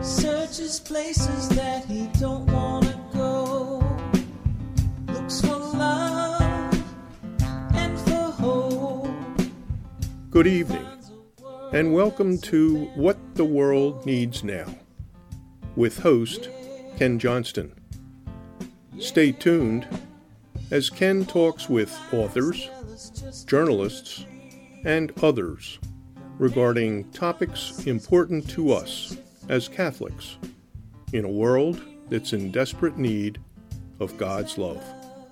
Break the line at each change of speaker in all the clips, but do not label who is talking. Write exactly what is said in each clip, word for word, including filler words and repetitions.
Searches places that he don't want to go. Looks for love and for hope.
Good evening, and welcome to What the World Needs Now, with host Ken Johnston. Stay tuned as Ken talks with authors, journalists, and others regarding topics important to us as Catholics in a world that's in desperate need of God's love.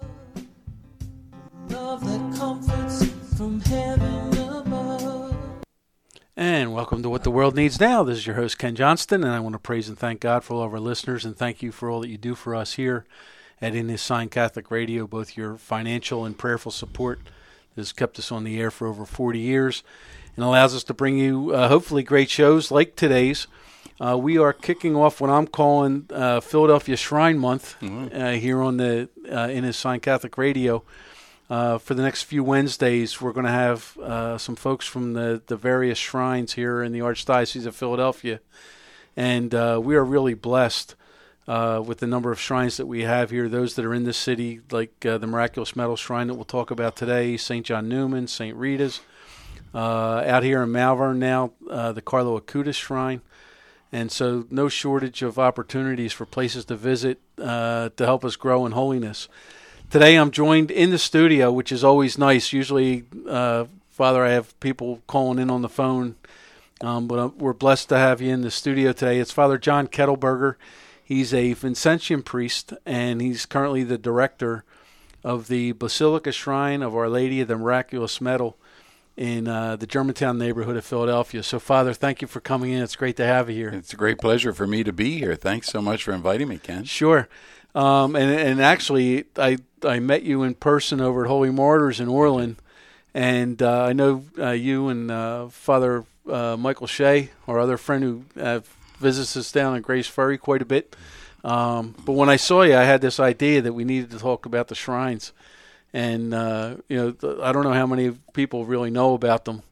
Love that comforts from heaven above.
And welcome to What the World Needs Now. This is your host, Ken Johnston, and I want to praise and thank God for all of our listeners, and thank you for all that you do for us here at In His Sign Catholic Radio, both your financial and prayerful support that has kept us on the air for over forty years and allows us to bring you uh, hopefully great shows like today's. Uh, we are kicking off what I'm calling uh, Philadelphia Shrine Month mm-hmm. uh, here on the uh, In His Sign Catholic Radio. Uh, for the next few Wednesdays, we're going to have uh, some folks from the, the various shrines here in the Archdiocese of Philadelphia. And uh, we are really blessed uh, with the number of shrines that we have here, those that are in the city, like uh, the Miraculous Medal Shrine that we'll talk about today, Saint John Neumann, Saint Rita's. Uh, out here in Malvern now, uh, the Carlo Acutis Shrine. And so no shortage of opportunities for places to visit uh, to help us grow in holiness. Today I'm joined in the studio, which is always nice. Usually, uh, Father, I have people calling in on the phone, um, but we're blessed to have you in the studio today. It's Father John Kettelberger. He's a Vincentian priest, and he's currently the director of the Basilica Shrine of Our Lady of the Miraculous Medal in uh, the Germantown neighborhood of Philadelphia. So, Father, thank you for coming in. It's great to have you here.
It's a great pleasure for me to be here. Thanks so much for inviting me, Ken.
Sure. Um, and, and actually, I I met you in person over at Holy Martyrs in Orland, and uh, I know uh, you and uh, Father uh, Michael Shea, our other friend who uh, visits us down in Grace Ferry quite a bit. Um, but when I saw you, I had this idea that we needed to talk about the shrines. And, uh, you know, th- I don't know how many people really know about them.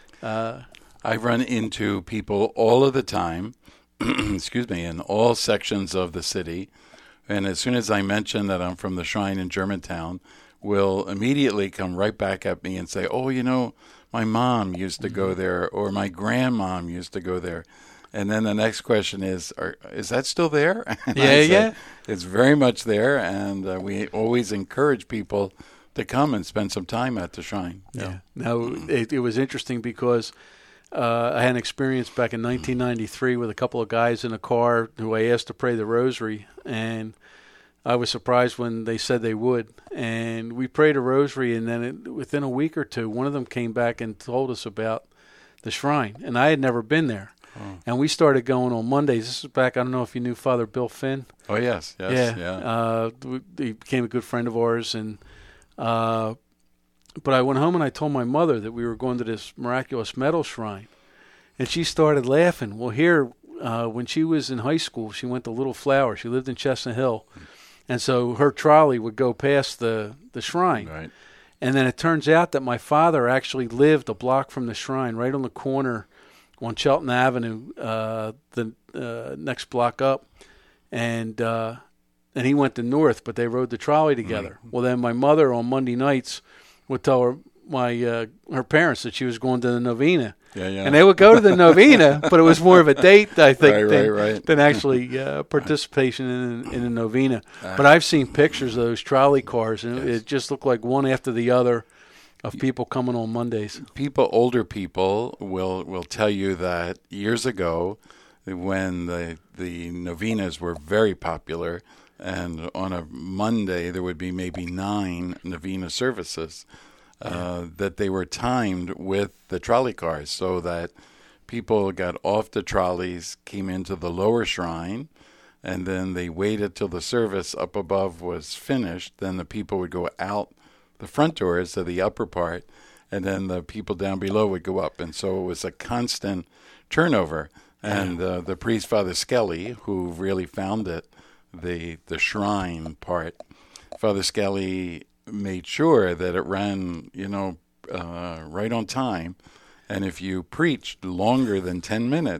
Uh,
I run into people all of the time, excuse me, in all sections of the city. And as soon as I mention that I'm from the shrine in Germantown, will immediately come right back at me and say, oh, you know, my mom used to go there, or my grandmom used to go there. And then the next question is, are, is that still there? And
yeah,
say,
yeah.
It's very much there, and uh, we always encourage people to come and spend some time at the shrine.
Yeah. yeah. Now, it, it was interesting because uh, I had an experience back in nineteen ninety-three with a couple of guys in a car who I asked to pray the rosary, and I was surprised when they said they would. And we prayed a rosary, and then it, within a week or two, one of them came back and told us about the shrine, and I had never been there. Oh. And we started going on Mondays. This is back, I don't know if you knew Father Bill Finn.
Oh, yes, yes,
yeah.
yeah.
Uh, he became a good friend of ours. and uh, But I went home and I told my mother that we were going to this Miraculous Medal Shrine. And she started laughing. Well, here, uh, when she was in high school, she went to Little Flower. She lived in Chestnut Hill. And so her trolley would go past the, the shrine.
Right.
And then it turns out that my father actually lived a block from the shrine, right on the corner on Chelton Avenue, uh, the uh, next block up, and uh, and he went to North, but they rode the trolley together. Mm-hmm. Well, then my mother on Monday nights would tell her my uh, her parents that she was going to the novena,
yeah, yeah.
and they would go to the novena, but it was more of a date, I think,
right,
than,
right, right.
than actually uh, participation in in a novena. Right. But I've seen pictures of those trolley cars, and yes. it just looked like one after the other of people coming on Mondays.
People, older people will will tell you that years ago, when the the novenas were very popular, and on a Monday there would be maybe nine novena services, uh, yeah. that they were timed with the trolley cars, so that people got off the trolleys, came into the lower shrine, and then they waited till the service up above was finished. Then the people would go out the front doors of the upper part, and then the people down below would go up. And so it was a constant turnover. And uh, the priest, Father Skelly, who really founded the the shrine part, Father Skelly made sure that it ran, you know, uh, right on time. And if you preached longer than ten minutes,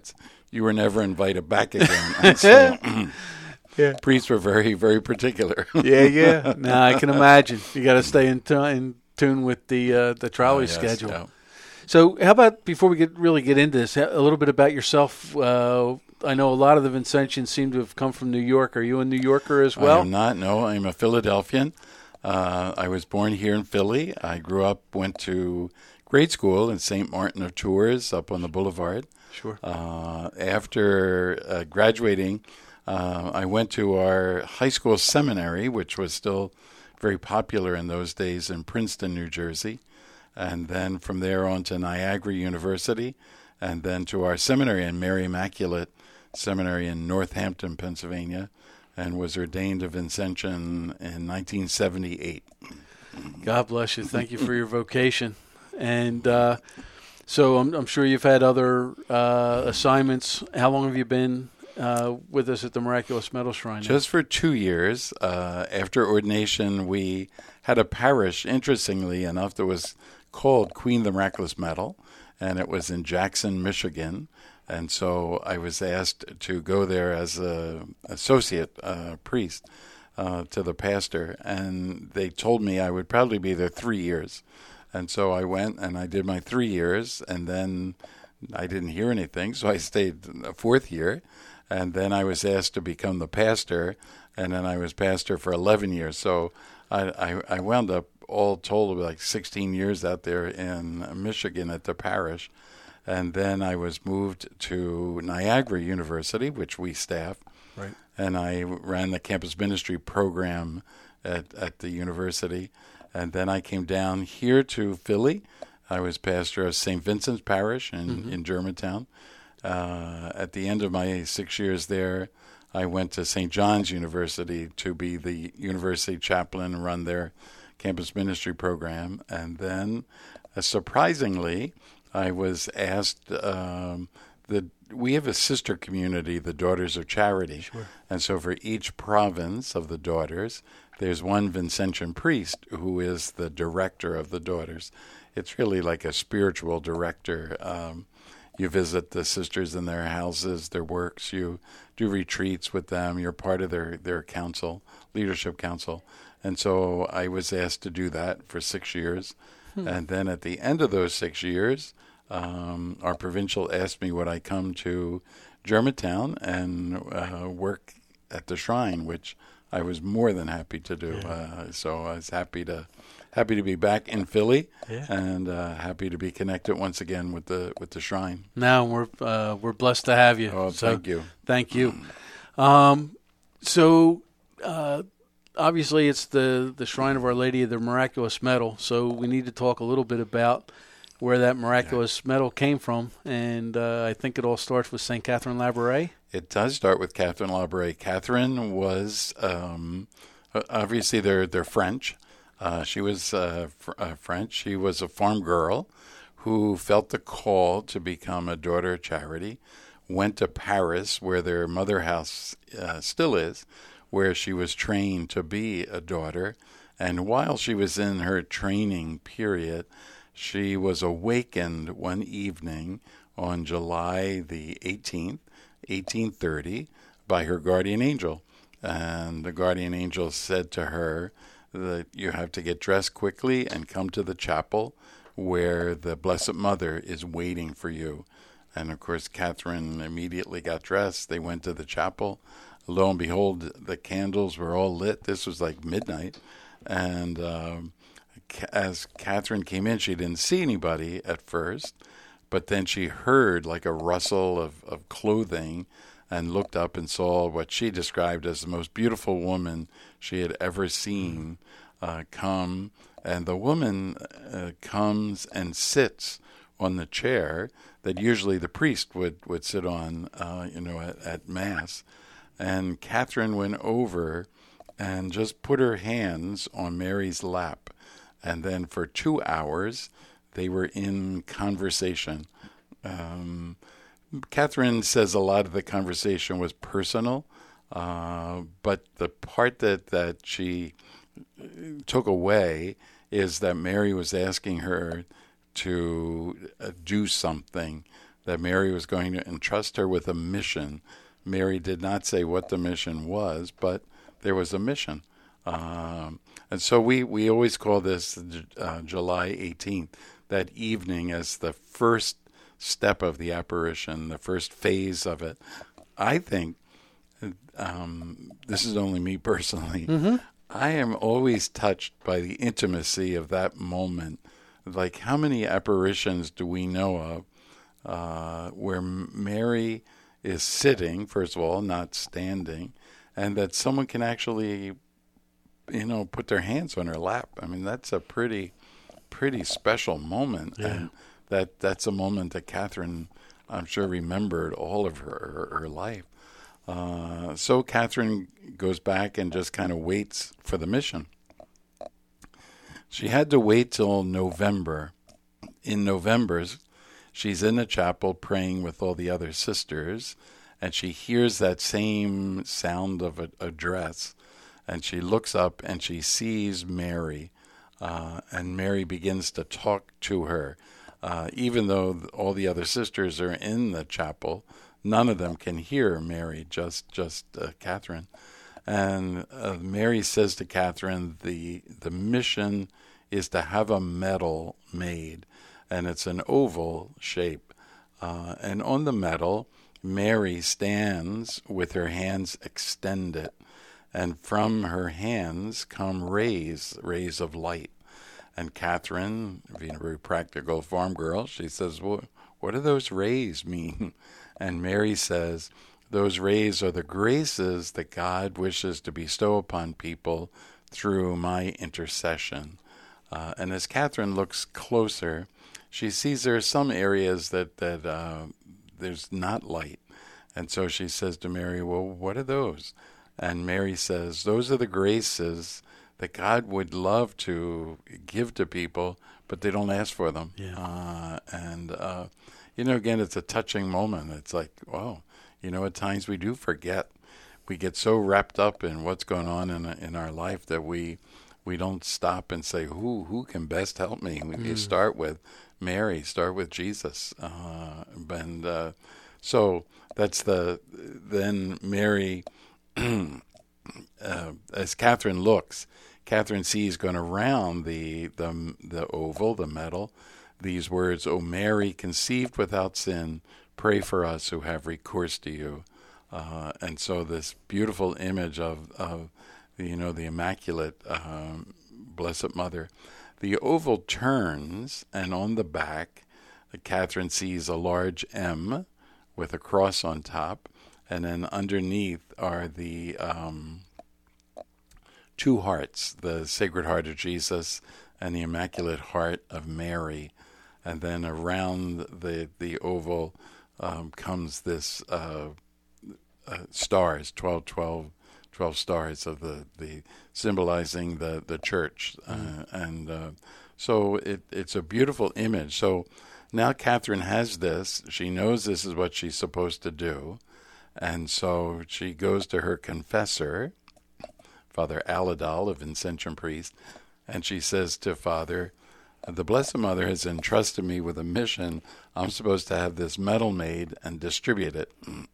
you were never invited back again. And so,
Yeah.
priests were very, very particular.
Yeah, yeah. No, I can imagine. You got to stay in, t- in tune with the uh, the trolley
Oh, yes,
schedule.
yeah.
So, how about before we get really get into this, a little bit about yourself? Uh, I know a lot of the Vincentians seem to have come from New York. Are you a New Yorker as well?
I am not. No, I'm a Philadelphian. Uh, I was born here in Philly. I grew up, went to grade school in Saint Martin of Tours up on the boulevard.
Sure.
Uh, after uh, graduating, uh, I went to our high school seminary, which was still very popular in those days in Princeton, New Jersey. And then from there on to Niagara University, and then to our seminary in Mary Immaculate Seminary in Northampton, Pennsylvania, and was ordained a Vincentian in nineteen seventy-eight.
God bless you. Thank you for your vocation. And uh, so I'm, I'm sure you've had other uh, assignments. How long have you been uh, with us at the Miraculous Medal Shrine?
Just for two years. Uh, after ordination, we had a parish, interestingly enough, that was called Queen of the Miraculous Medal, and it was in Jackson, Michigan. And so I was asked to go there as an associate uh, priest uh, to the pastor, and they told me I would probably be there three years. And so I went and I did my three years, and then I didn't hear anything, so I stayed a fourth year. And then I was asked to become the pastor, and then I was pastor for eleven years. So I, I, I wound up all told like sixteen years out there in Michigan at the parish. And then I was moved to Niagara University, which we staff.
Right.
And I ran the campus ministry program at, at the university. And then I came down here to Philly. I was pastor of Saint Vincent's Parish in, mm-hmm. in Germantown. Uh, at the end of my six years there, I went to Saint John's University to be the university chaplain and run their campus ministry program. And then, uh, surprisingly, I was asked, um, the, we have a sister community, the Daughters of Charity.
Sure.
And so for each province of the Daughters, there's one Vincentian priest who is the director of the Daughters. It's really like a spiritual director. Um, you visit the sisters in their houses, their works. You do retreats with them. You're part of their, their council, leadership council. And so I was asked to do that for six years. Hmm. And then at the end of those six years, um, our provincial asked me would I come to Germantown and uh, work at the shrine, which I was more than happy to do. Yeah. Uh, so I was happy to happy to be back in Philly, yeah. and uh, happy to be connected once again with the with the shrine.
No, we're uh, we're blessed to have you.
Oh,
so,
thank you.
Thank you. Um, so. Uh, Obviously, it's the, the Shrine of Our Lady of the Miraculous Medal, so we need to talk a little bit about where that miraculous yeah. medal came from, and uh, I think it all starts with Saint Catherine Labouré.
It does start with Catherine Labouré. Catherine was, um, obviously, they're, they're French. Uh, she was uh, fr- uh, French. She was a farm girl who felt the call to become a daughter of charity, went to Paris, where their mother house uh, still is, where she was trained to be a daughter. And while she was in her training period, she was awakened one evening on July the eighteenth, eighteen thirty, by her guardian angel. And the guardian angel said to her that you have to get dressed quickly and come to the chapel where the Blessed Mother is waiting for you. And, of course, Catherine immediately got dressed. They went to the chapel. Lo and behold, the candles were all lit. This was like midnight. And um, as Catherine came in, she didn't see anybody at first, but then she heard like a rustle of, of clothing and looked up and saw what she described as the most beautiful woman she had ever seen uh, come. And the woman uh, comes and sits on the chair that usually the priest would, would sit on, uh, you know, at, at Mass. And Catherine went over and just put her hands on Mary's lap. And then for two hours, they were in conversation. Um, Catherine says a lot of the conversation was personal, uh, but the part that, that she took away is that Mary was asking her to uh, do something that Mary was going to entrust her with a mission. Mary did not say what the mission was, but there was a mission. Um, and so we, we always call this uh, July eighteenth, that evening, as the first step of the apparition, the first phase of it. I think, um, this is only me personally, mm-hmm. I am always touched by the intimacy of that moment. Like, how many apparitions do we know of uh, where Mary is sitting, first of all, not standing, and that someone can actually, you know, put their hands on her lap? I mean, that's a pretty, pretty special moment.
Yeah.
And that that's a moment that Catherine, I'm sure, remembered all of her, her, her life. Uh, so Catherine goes back and just kind of waits for the mission. She had to wait till November. In November, she's in the chapel praying with all the other sisters, and she hears that same sound of a, a dress, and she looks up and she sees Mary, uh, and Mary begins to talk to her. Uh, even though all the other sisters are in the chapel, none of them can hear Mary, just just uh, Catherine. And uh, Mary says to Catherine, the the mission is to have a medal made, and it's an oval shape. Uh, and on the medal, Mary stands with her hands extended, and from her hands come rays, rays of light. And Catherine, being a very practical farm girl, she says, well, what do those rays mean? And Mary says, those rays are the graces that God wishes to bestow upon people through my intercession. Uh, and as Catherine looks closer, she sees there are some areas that, that uh, there's not light. And so she says to Mary, well, what are those? And Mary says, those are the graces that God would love to give to people, but they don't ask for them.
Yeah.
Uh, and, uh, you know, again, it's a touching moment. It's like, wow, you know, at times we do forget. We get so wrapped up in what's going on in in our life that we we don't stop and say, who who can best help me? We mm. start with Mary, start with Jesus. Uh, and uh, so that's the, then Mary, uh, as Catherine looks, Catherine sees going around the, the the oval, the medal, these words, O Mary, conceived without sin, pray for us who have recourse to you. Uh, and so this beautiful image of, of you know, the Immaculate um, Blessed Mother. The oval turns, and on the back, Catherine sees a large M with a cross on top, and then underneath are the um, two hearts, the Sacred Heart of Jesus and the Immaculate Heart of Mary. And then around the the oval um, comes this uh, uh, stars, twelve, twelve, twelve stars of the, the symbolizing the the church, uh, and uh, so it it's a beautiful image. So now Catherine has this; she knows this is what she's supposed to do, and so she goes to her confessor, Father Aladal, a Vincentian priest, and she says to Father, the Blessed Mother has entrusted me with a mission. I'm supposed to have this medal made and distribute it.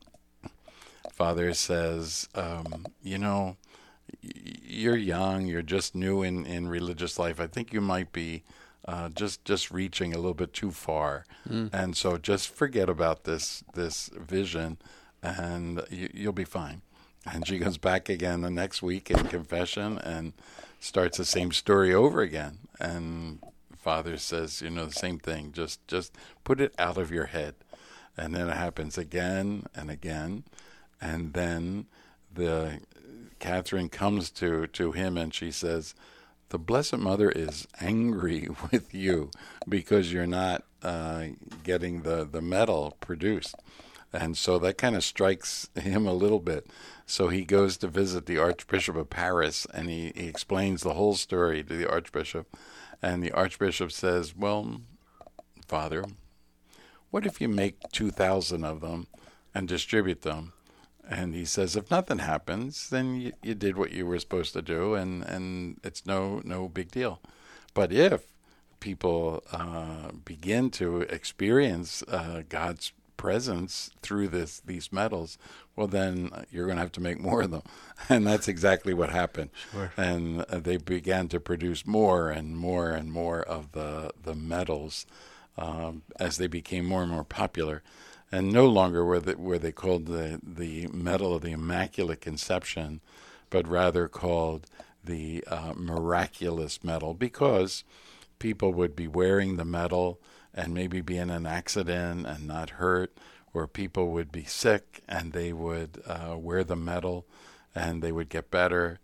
Father says, um, you know, you're young, you're just new in, in religious life. I think you might be uh, just just reaching a little bit too far. Mm. And so just forget about this this vision, and you, you'll be fine. And she goes back again the next week in confession and starts the same story over again. And Father says, you know, the same thing. Just just put it out of your head. And then it happens again and again. And then the Catherine comes to, to him and she says, the Blessed Mother is angry with you because you're not uh, getting the, the medal produced. And so that kind of strikes him a little bit. So he goes to visit the Archbishop of Paris, and he, he explains the whole story to the Archbishop. And the Archbishop says, well, Father, what if you make two thousand of them and distribute them? And he says, if nothing happens, then you, you did what you were supposed to do, and, and it's no no big deal. But if people uh, begin to experience uh, God's presence through this these metals, well, then you're going to have to make more of them. And that's exactly what happened.
Sure.
And uh, they began to produce more and more and more of the, the metals um, as they became more and more popular. And no longer were they, were they called the, the metal of the Immaculate Conception, but rather called the uh, miraculous metal, because people would be wearing the metal and maybe be in an accident and not hurt, or people would be sick and they would uh, wear the metal and they would get better.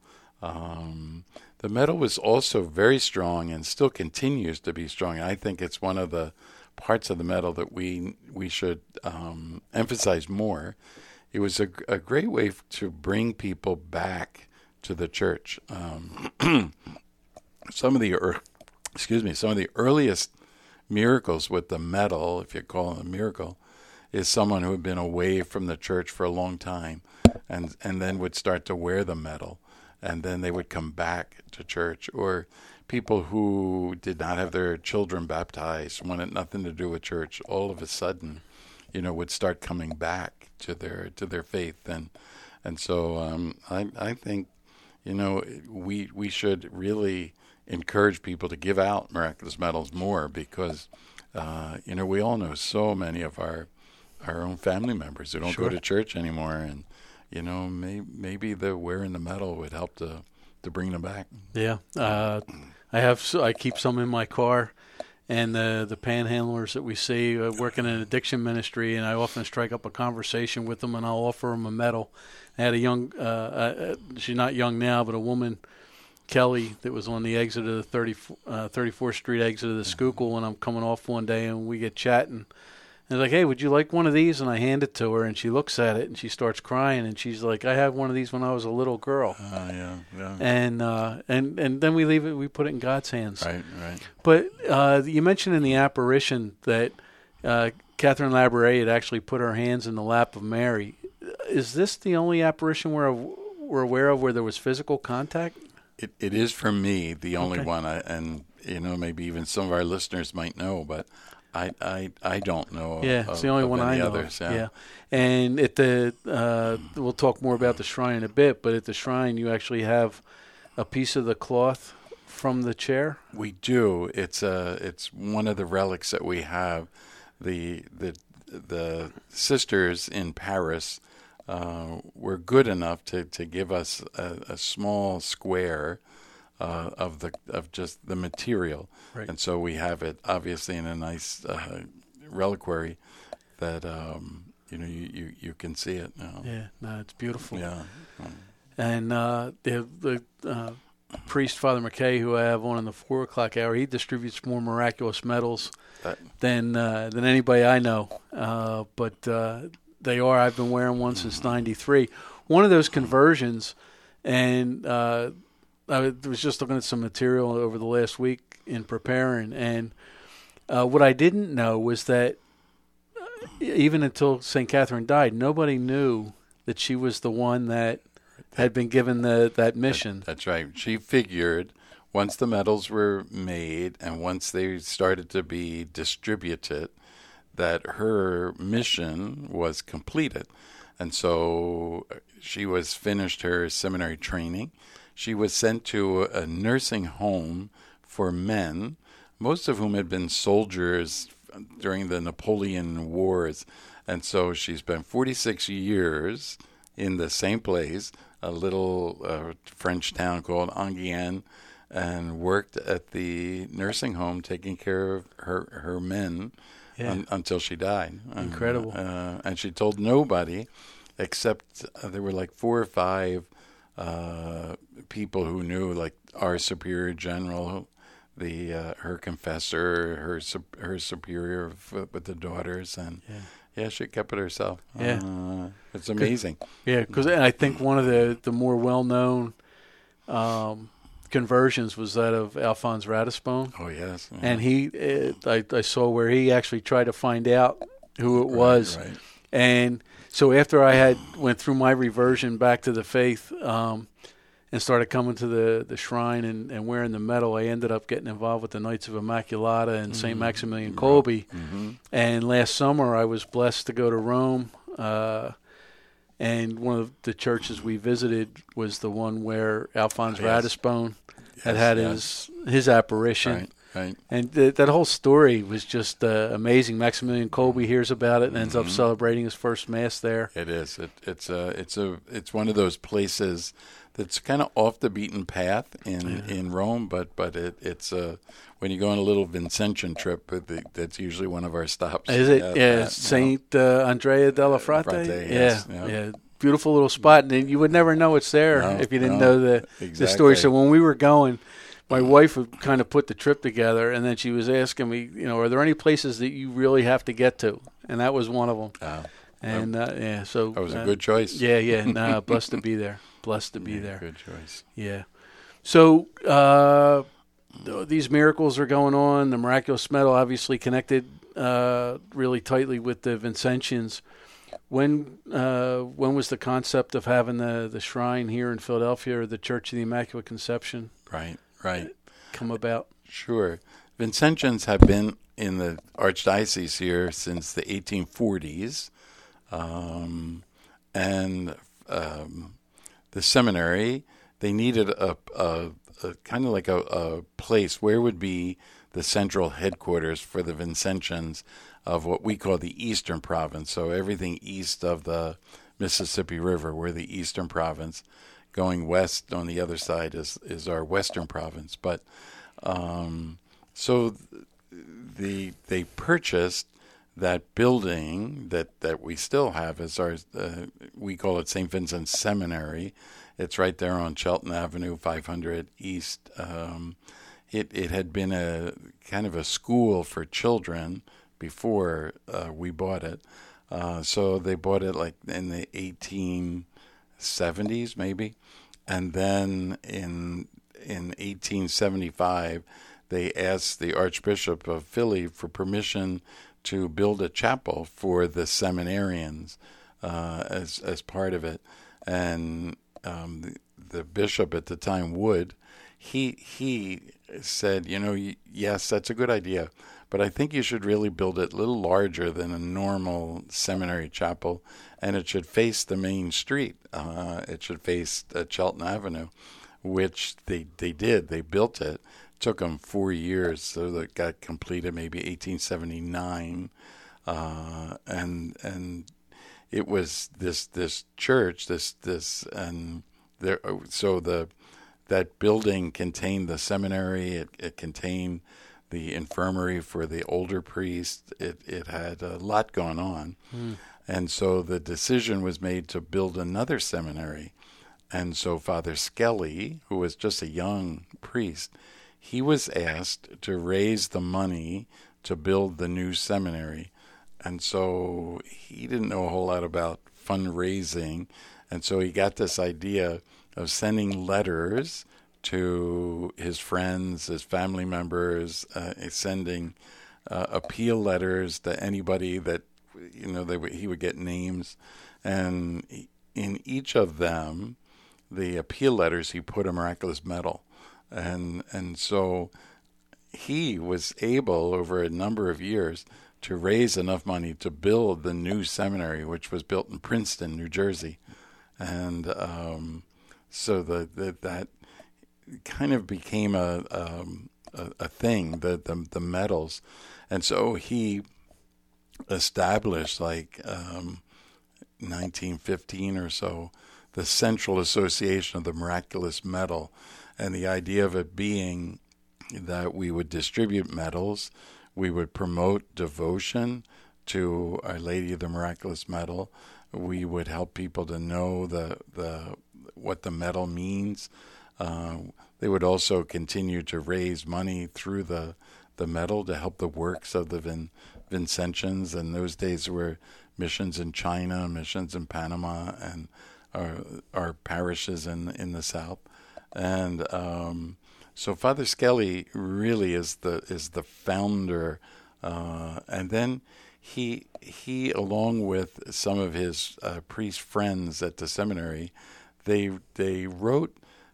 Um, the metal was also very strong and still continues to be strong. I think it's one of the parts of the metal that we we should um, emphasize more. It was a, a great way f- to bring people back to the church. Um, some of the er, excuse me, some of the earliest miracles with the metal, if you call it a miracle, is someone who had been away from the church for a long time, and and then would start to wear the metal, and then they would come back to church. Or people who did not have their children baptized, wanted nothing to do with church, all of a sudden, you know, would start coming back to their to their faith. And and so um, I I think, you know, we we should really encourage people to give out miraculous metals more, because uh, you know, we all know so many of our our own family members who don't
Sure.
go to church anymore, and you know, may, maybe the wearing the metal would help to to bring them back.
Yeah, uh, I have. So I keep some in my car, and the the panhandlers that we see uh, working in addiction ministry, and I often strike up a conversation with them, and I'll offer them a medal. I had a young, uh, uh, she's not young now, but a woman, Kelly, that was on the exit of the thirty, uh, thirty-fourth Street exit of the Schuylkill, and I'm coming off one day, and we get chatting. And like, hey, would you like one of these? And I hand it to her, and she looks at it, and she starts crying, and she's like, I had one of these when I was a little girl.
Uh, yeah, yeah.
And uh, and and then we leave it, we put it in God's hands.
Right, right.
But uh, you mentioned in the apparition that uh, Catherine Labouré had actually put her hands in the lap of Mary. Is this the only apparition we're, we're aware of where there was physical contact?
It it is for me the only
Okay.
one, I, and you know, maybe even some of our listeners might know, but I I, I don't know.
Yeah,
of,
it's the only
of
one
any
I know.
others.
Yeah.
Yeah.
And at the uh, we'll talk more about the shrine in a bit, but at the shrine you actually have a piece of the cloth from the chair.
We do. It's a it's one of the relics that we have. The the the sisters in Paris uh, were good enough to, to give us a, a small square uh, of the of just the material,
Right.
and so we have it obviously in a nice uh, reliquary that um, you know you, you, you can see it. You know.
Yeah, no, it's beautiful.
Yeah.
And uh, the the uh, priest, Father McKay, who I have on in the four o'clock hour, he distributes more miraculous medals
That,
than uh, than anybody I know. Uh, but uh, they are. I've been wearing one since ninety-three. One of those conversions, and uh, I was just looking at some material over the last week in preparing, and uh, what I didn't know was that uh, even until Saint Catherine died, nobody knew that she was the one that had been given the that mission.
That's right. She figured once the medals were made and once they started to be distributed, that her mission was completed. And so she was finished her seminary training. She was sent to a nursing home for men, most of whom had been soldiers during the Napoleon Wars. And so she spent forty-six years in the same place, a little uh, French town called Enghien, and worked at the nursing home taking care of her, her men
Yeah.
un, until she died.
Incredible.
Uh, and she told nobody except uh, there were like four or five uh, people who knew, like our superior general, the uh, her confessor, her sup- her superior f- with the daughters, and
Yeah.
yeah, she kept it herself.
Yeah.
Uh, it's amazing.
Yeah, because I think one of the, the more well-known um, conversions was that of Alphonse Ratisbonne.
Oh yes,
And he, uh, I, I saw where he actually tried to find out who it was.
Right, right.
And so after I had went through my reversion back to the faith, um, and started coming to the, the shrine and, and wearing the medal, I ended up getting involved with the Knights of Immaculata and mm-hmm. Saint Maximilian Kolbe. Mm-hmm. And last summer I was blessed to go to Rome, uh, and one of the churches we visited was the one where Alphonse oh, yes. Ratisbonne yes, had had yes. his his apparition.
Right. Right.
And th- that whole story was just uh, amazing. Maximilian Kolbe hears about it and ends mm-hmm. up celebrating his first mass there.
It is. It, it's a. It's a. It's one of those places that's kind of off the beaten path in, yeah. in Rome, but but it, it's a. When you go on a little Vincentian trip, that's usually one of our stops.
Is it? Yeah, yeah Saint uh, Andrea della Frate.
Frate
yeah,
yes,
yeah, yeah. Beautiful little spot, and you would never know it's there
no,
if you didn't
no,
know the
exactly.
the story. So when we were going, my wife would kind of put the trip together, and then she was asking me, you know, are there any places that you really have to get to? And that was one of them.
Oh.
And uh, yeah, so
that was
uh,
a good choice.
Yeah, yeah. Nah, blessed to be there. Blessed to be
yeah,
there.
Good choice.
Yeah. So uh, these miracles are going on. The miraculous medal obviously connected uh, really tightly with the Vincentians. When uh, when was the concept of having the, the shrine here in Philadelphia, or the Church of the Immaculate Conception?
Right, right.
Come about?
Sure. Vincentians have been in the Archdiocese here since the eighteen forties. Um, and um, the seminary, they needed a, a, a kind of like a, a place where would be the central headquarters for the Vincentians of what we call the Eastern Province. So everything east of the Mississippi River, we're the Eastern Province. Going west on the other side is, is our Western Province. But um, so the they purchased that building that, that we still have as our, uh, we call it Saint Vincent's Seminary. It's right there on Shelton Avenue, five hundred East. Um, it, it had been a kind of a school for children before uh, we bought it. Uh, so they bought it like in the eighteen seventies maybe. And then in in eighteen seventy-five, they asked the Archbishop of Philly for permission to build a chapel for the seminarians uh, as as part of it. And um, the, the bishop at the time, Wood, he he said, you know, yes, that's a good idea, but I think you should really build it a little larger than a normal seminary chapel, and it should face the main street. Uh, it should face uh, Shelton Avenue, which they, they did. They built it. It took them four years, so that got completed maybe eighteen seventy-nine, uh, and and it was this this church, this this and there. So the that building contained the seminary. It, it contained the infirmary for the older priests. It it had a lot going on. Mm. And so the decision was made to build another seminary. And so Father Skelly, who was just a young priest, he was asked to raise the money to build the new seminary. And so he didn't know a whole lot about fundraising. And so he got this idea of sending letters to his friends, his family members, uh, sending uh, appeal letters to anybody that, you know, they would, he would get names. And in each of them, the appeal letters, he put a miraculous medal. And and so he was able, over a number of years, to raise enough money to build the new seminary, which was built in Princeton, New Jersey. And um, so the, the that kind of became a um, a, a thing, the, the the medals. And so he established, like um, nineteen fifteen or so, the Central Association of the Miraculous Medal. And the idea of it being that we would distribute medals, we would promote devotion to Our Lady of the Miraculous Medal, we would help people to know the the what the medal means. Uh, they would also continue to raise money through the the medal to help the works of the Vin, Vincentians. And those days were missions in China, missions in Panama, and our, our parishes in in the South. And um, so Father Skelly really is the is the founder, uh, and then he he along with some of his uh, priest friends at the seminary, they they wrote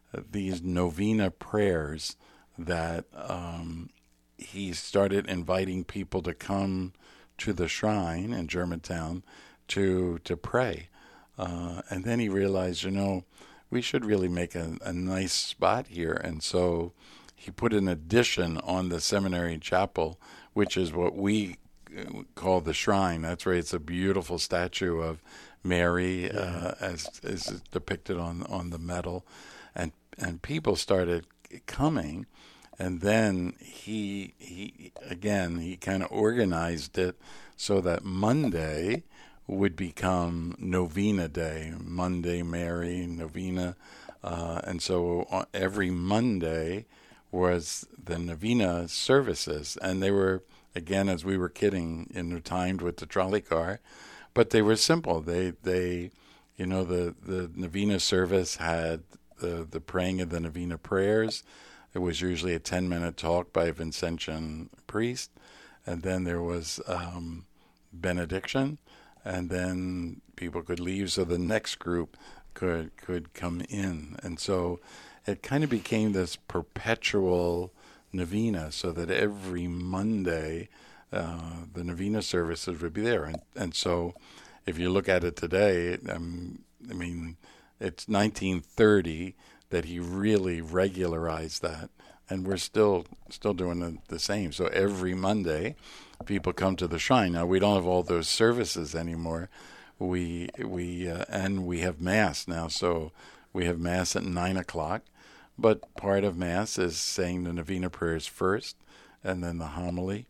these novena prayers that um, he started inviting people to come to the shrine in Germantown to to pray. Uh, and then he realized, you know, we should really make a, a nice spot here. And so he put an addition on the seminary chapel, which is what we call the shrine. That's right. It's a beautiful statue of Mary, yeah. uh, as is depicted on on the metal, and and people started coming, and then he he again he kind of organized it so that Monday would become Novena Day, Monday Mary Novena, uh, and so every Monday was the Novena services, and they were, again, as we were kidding, intertimed with the trolley car, but they were simple. They, they, you know, the, the Novena service had the, the praying of the Novena prayers. It was usually a ten-minute talk by a Vincentian priest, and then there was um, benediction, and then people could leave, so the next group could could come in. And so it kind of became this perpetual novena, so that every Monday uh, the novena services would be there. And and so if you look at it today, um, I mean, it's nineteen thirty that he really regularized that, and we're still still doing the, the same. So every Monday, people come to the shrine. Now, we don't have all those services anymore. We we uh, and we have Mass now. So we have Mass at nine o'clock. But part of Mass is saying the Novena prayers first, and then the homily.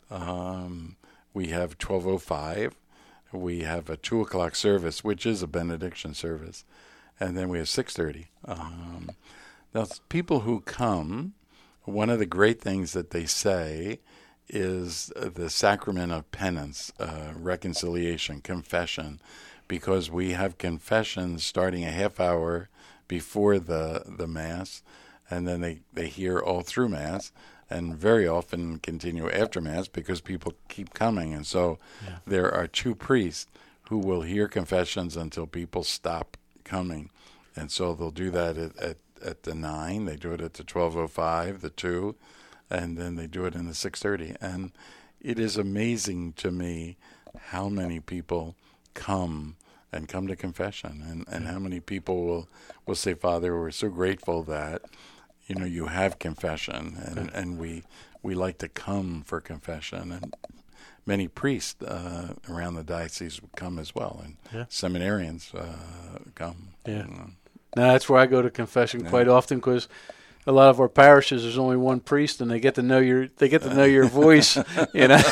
Um, we have twelve oh five. We have a two o'clock service, which is a benediction service. And then we have six thirty. Um, now, people who come, one of the great things that they say is the sacrament of penance, uh, reconciliation, confession, because we have confessions starting a half hour before the the Mass, and then they, they hear all through Mass, and very often continue after Mass because people keep coming. And so yeah. there are two priests who will hear confessions until people stop coming. And so they'll do that at, at, at the nine, they do it at the twelve oh five, the two, and then they do it in the six thirty. And it is amazing to me how many people come and come to confession, and, and how many people will, will say, Father, we're so grateful that, you know, you have confession, and, and we we like to come for confession. And many priests uh, around the diocese come as well, and yeah. seminarians uh, come.
Yeah.
You know.
Now, that's where I go to confession yeah. quite often, because a lot of our parishes, there's only one priest, and they get to know your they get to know your voice. You know,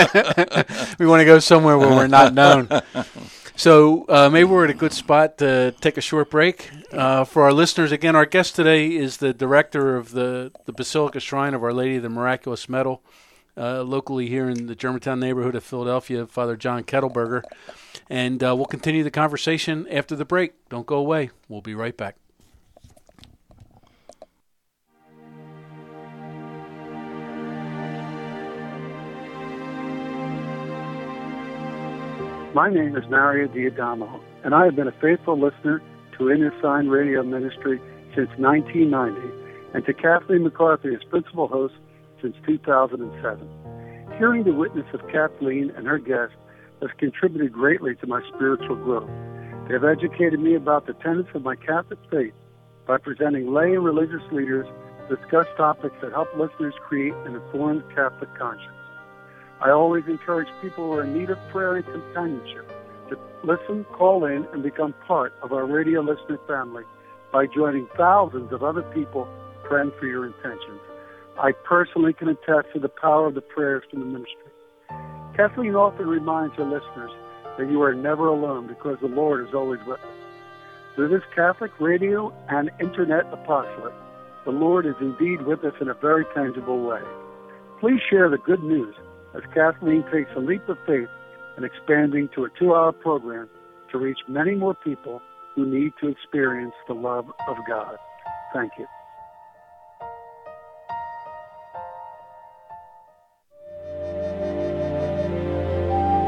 we want to go somewhere where we're not known. So uh, maybe we're at a good spot to take a short break. Uh, for our listeners, again, our guest today is the director of the, the Basilica Shrine of Our Lady of the Miraculous Medal, uh, locally here in the Germantown neighborhood of Philadelphia, Father John Kettleberger. And uh, we'll continue the conversation after the break. Don't go away. We'll be right back.
My name is Mario Diadamo, and I have been a faithful listener to Inner Sign Radio Ministry since nineteen ninety, and to Kathleen McCarthy as principal host since two thousand seven. Hearing the witness of Kathleen and her guests has contributed greatly to my spiritual growth. They have educated me about the tenets of my Catholic faith by presenting lay and religious leaders to discuss topics that help listeners create an informed Catholic conscience. I always encourage people who are in need of prayer and companionship to listen, call in, and become part of our radio listener family by joining thousands of other people praying for your intentions. I personally can attest to the power of the prayers from the ministry. Kathleen often reminds her listeners that you are never alone because the Lord is always with us. Through this Catholic radio and internet apostolate, the Lord is indeed with us in a very tangible way. Please share the good news as Kathleen takes a leap of faith in expanding to a two-hour program to reach many more people who need to experience the love of God. Thank you.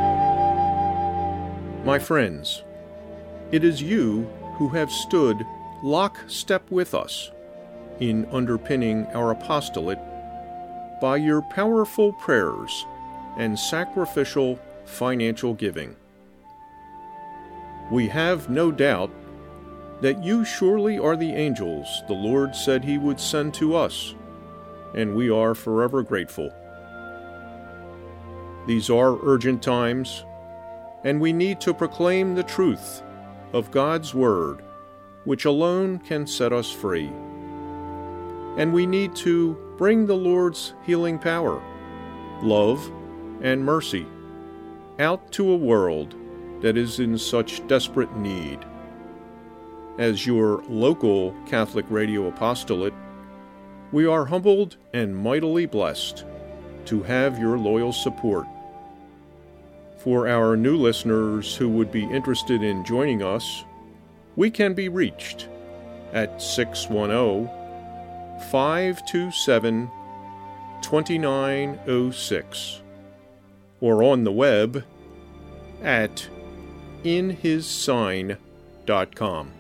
My friends, it is you who have stood lockstep with us in underpinning our apostolate by your powerful prayers and sacrificial financial giving. We have no doubt that you surely are the angels the Lord said he would send to us, and we are forever grateful. These are urgent times, and we need to proclaim the truth of God's Word, which alone can set us free. And we need to bring the Lord's healing power, love, and mercy out to a world that is in such desperate need. As your local Catholic Radio Apostolate, we are humbled and mightily blessed to have your loyal support. For our new listeners who would be interested in joining us, we can be reached at six one zero, five two seven, two nine zero six or on the web at in his sign dot com.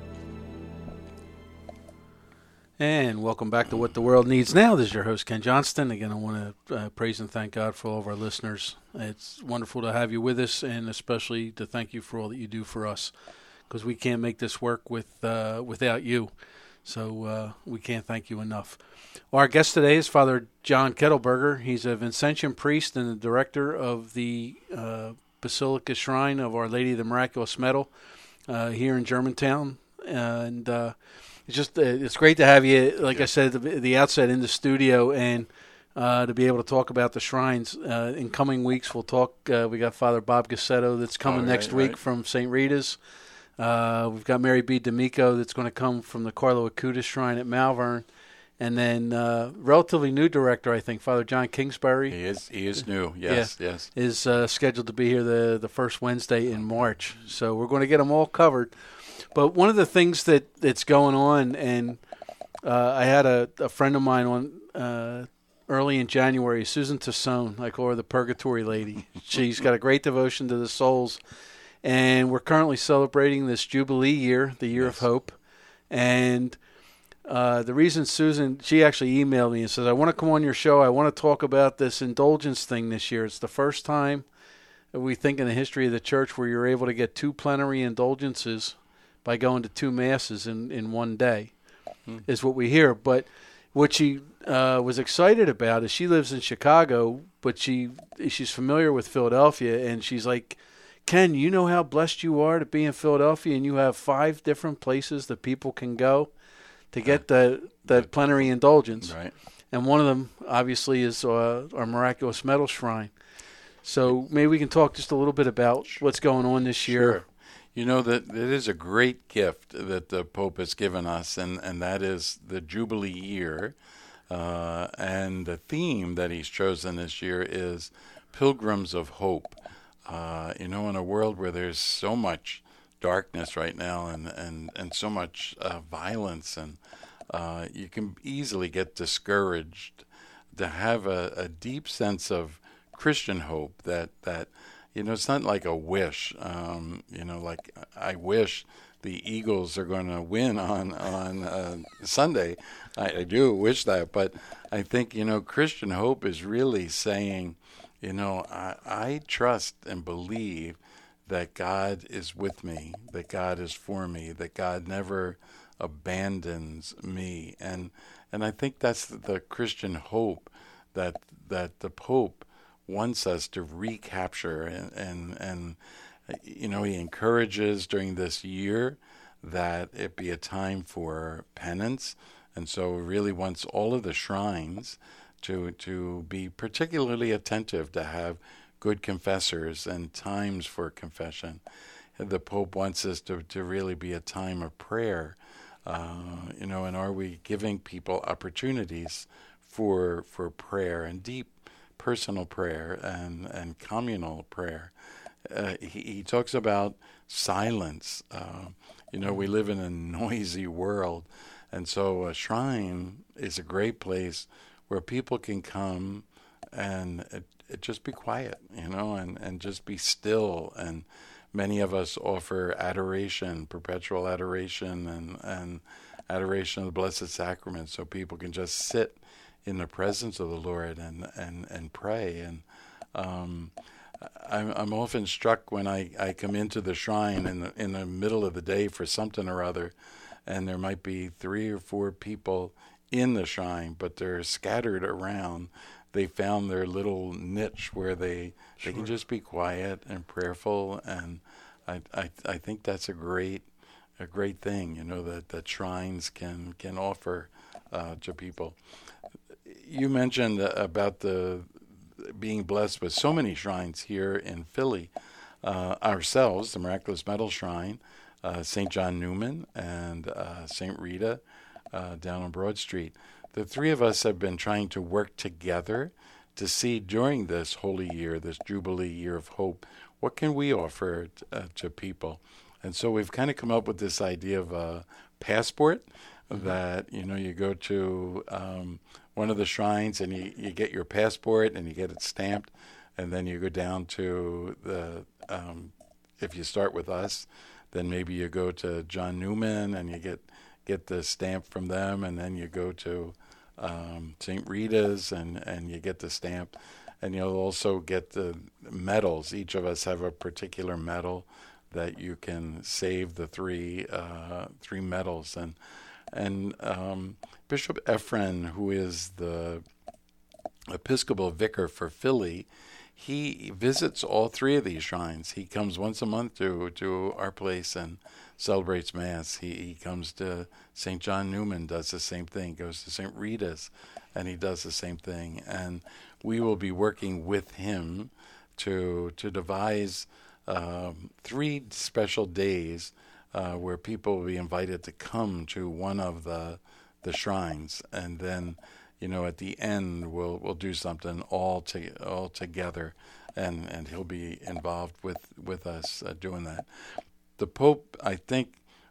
And welcome back to What the World Needs Now. This is your host, Ken Johnston. Again, I want to uh, praise and thank God for all of our listeners. It's wonderful to have you with us, and especially to thank you for all that you do for us, because we can't make this work with uh, without you. So uh, we can't thank you enough. Our guest today is Father John Kettleberger. He's a Vincentian priest and the director of the uh, Basilica Shrine of Our Lady of the Miraculous Medal uh, here in Germantown. And uh, it's just uh, it's great to have you, like I said at the, the outset, in the studio, and uh, to be able to talk about the shrines. Uh, in coming weeks, we'll talk. Uh, we got Father Bob Gassetto that's coming right, next week right. from Saint Rita's. Uh, we've got Mary B. D'Amico that's going to come from the Carlo Acutis Shrine at Malvern. And then uh, relatively new director, I think, Father John Kingsbury.
He is he is new, yes, yeah, yes.
Is uh, scheduled to be here the, the first Wednesday in March. So we're going to get them all covered. But one of the things that, that's going on, and uh, I had a, a friend of mine on uh, early in January, Susan Tassone. I call her the Purgatory Lady. She's got a great devotion to the souls. And we're currently celebrating this Jubilee year, the Year yes. of Hope. And uh, the reason Susan, she actually emailed me and says, I want to come on your show. I want to talk about this indulgence thing this year. It's the first time we think in the history of the church where you're able to get two plenary indulgences by going to two masses in, in one day, hmm. is what we hear. But what she uh, was excited about is she lives in Chicago, but she she's familiar with Philadelphia, and she's like, Ken, you know how blessed you are to be in Philadelphia, and you have five different places that people can go to get the, the plenary indulgence.
Right.
And one of them, obviously, is uh, our Miraculous Medal Shrine. So maybe we can talk just a little bit about what's going on this year.
Sure. You know, that it is a great gift that the Pope has given us, and, and that is the Jubilee year. Uh, and the theme that he's chosen this year is Pilgrims of Hope. Uh, you know, in a world where there's so much darkness right now and, and, and so much uh, violence, and uh, you can easily get discouraged, to have a, a deep sense of Christian hope that, that, you know, it's not like a wish, um, you know, like I wish the Eagles are going to win on, on uh, Sunday. I, I do wish that, but I think, you know, Christian hope is really saying, you know, I, I trust and believe that God is with me, that God is for me, that God never abandons me. And and I think that's the, the Christian hope that that the Pope wants us to recapture. And, and, and, you know, he encourages during this year that it be a time for penance. And so he really wants all of the shrines to to be particularly attentive, to have good confessors and times for confession. The Pope wants us to, to really be a time of prayer, uh, you know, and are we giving people opportunities for for prayer and deep personal prayer and, and communal prayer? Uh, he, he talks about silence. Uh, you know, we live in a noisy world, and so a shrine is a great place where people can come and it, it just be quiet, you know, and, and just be still and many of us offer adoration, perpetual adoration, and, and adoration of the Blessed Sacrament, so people can just sit in the presence of the Lord and, and, and pray. And um, I'm, I'm often struck when I, I come into the shrine in the, in the middle of the day for something or other, and there might be three or four people in the shrine, but they're scattered around. They found their little niche where they sure. they can just be quiet and prayerful, and I I, I think that's a great a great thing, you know, that, that shrines can can offer uh, to people. You mentioned about the being blessed with so many shrines here in Philly. Uh, ourselves, the Miraculous Medal Shrine, uh, Saint John Neumann, and uh, Saint Rita uh, down on Broad Street. The three of us have been trying to work together to see during this holy year, this Jubilee Year of Hope, what can we offer t- uh, to people? And so we've kind of come up with this idea of a passport mm-hmm. that, you know, you go to um, one of the shrines and you, you get your passport and you get it stamped, and then you go down to the, um, if you start with us, then maybe you go to John Neumann and you get get the stamp from them, and then you go to um, Saint Rita's and, and you get the stamp, and you'll also get the medals. Each of us have a particular medal that you can save the three uh, three medals. And and um, Bishop Efren, who is the Episcopal Vicar for Philly, he visits all three of these shrines. He comes once a month to to our place and celebrates Mass. He, he comes to Saint John Neumann, does the same thing, goes to Saint Rita's, and he does the same thing. And we will be working with him to to devise um, three special days uh, where people will be invited to come to one of the the shrines, and then, you know, at the end we'll we'll do something all to, all together, and, and he'll be involved with with us uh, doing that. The Pope, I think,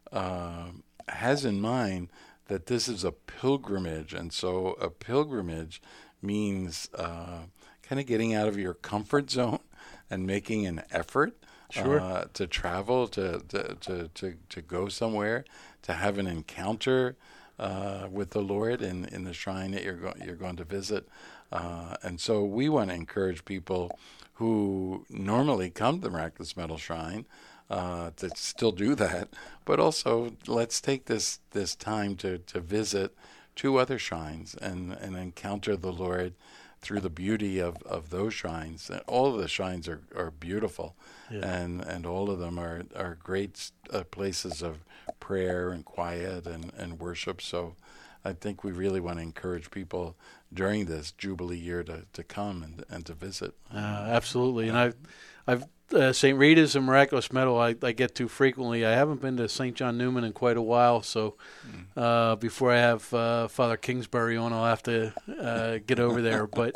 uh, has in mind that this is a pilgrimage, and so a pilgrimage means uh, kind of getting out of your comfort zone and making an effort
sure.
uh, to travel, to, to to to to go somewhere, to have an encounter uh, with the Lord in, in the shrine that you're go- you're going to visit, uh, and so we want to encourage people who normally come to the Miraculous Medal Shrine Uh, to still do that, but also let's take this, this time to, to visit two other shrines and, and encounter the Lord through the beauty of, of those shrines. And all of the shrines are, are beautiful, yeah. and and all of them are, are great uh, places of prayer and quiet and, and worship. So I think we really want to encourage people during this Jubilee year to, to come and, and to visit.
Uh, absolutely. And I've, I've Uh, Saint Rita's and Miraculous Medal I, I get to frequently. I haven't been to Saint John Neumann in quite a while, so uh, before I have uh, Father Kingsbury on, I'll have to uh, get over there. But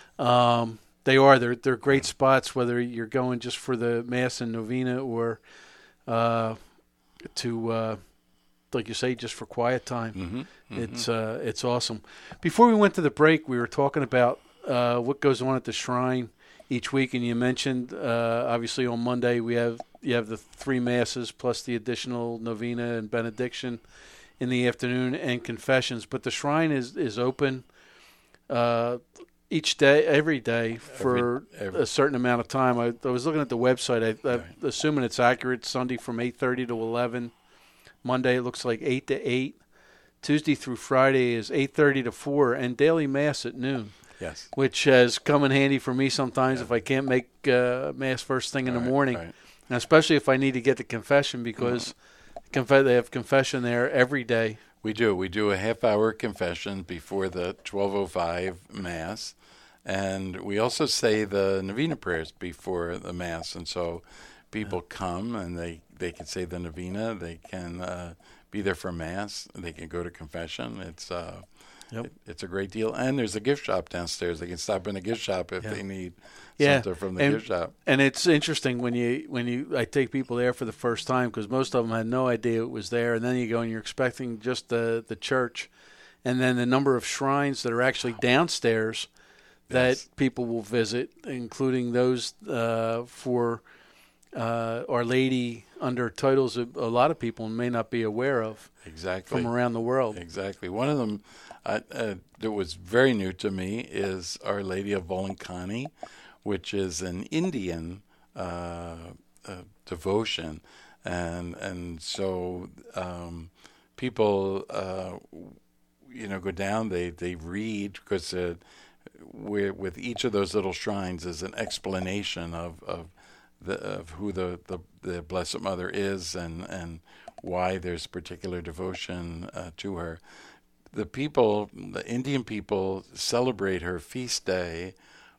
um, they are they're they're great spots, whether you're going just for the Mass and Novena or uh, to uh, like you say, just for quiet time.
Mm-hmm. Mm-hmm.
It's uh, it's awesome. Before we went to the break, we were talking about uh, what goes on at the shrine each week, and you mentioned uh, obviously on Monday we have you have the three masses plus the additional novena and benediction in the afternoon and confessions. But the shrine is is open uh, each day, every day for
every, every.
a certain amount of time. I, I was looking at the website. I, I'm
right.
assuming it's accurate. Sunday from eight thirty to eleven. Monday it looks like eight to eight. Tuesday through Friday is eight thirty to four, and daily mass at noon.
Yes.
Which has come in handy for me sometimes yeah. if I can't make uh, Mass first thing in
right,
the morning,
right.
and especially if I need to get to confession, because mm-hmm. conf- they have confession there every day.
We do. We do a half-hour confession before the twelve oh five Mass, and we also say the Novena prayers before the Mass, and so people yeah. come and they, they can say the Novena, they can uh, be there for Mass, they can go to confession. It's uh, Yep. It, it's a great deal. And there's a gift shop downstairs. They can stop in a gift shop if yeah. they need
yeah.
something from the
and,
gift shop.
And it's interesting when you when you I take people there for the first time, because most of them had no idea it was there. And then you go and you're expecting just the, the church. And then the number of shrines that are actually downstairs that
yes.
people will visit, including those uh, for uh, Our Lady under titles a, a lot of people may not be aware of.
Exactly.
From around the world.
Exactly. One of them uh, uh, that was very new to me is Our Lady of Volankani, which is an Indian uh, uh, devotion. And and so um, people, uh, you know, go down, they, they read, because uh, we're, with each of those little shrines is an explanation of, of, the, of who the, the, the Blessed Mother is and, and why there's particular devotion uh, to her. The people, the Indian people, celebrate her feast day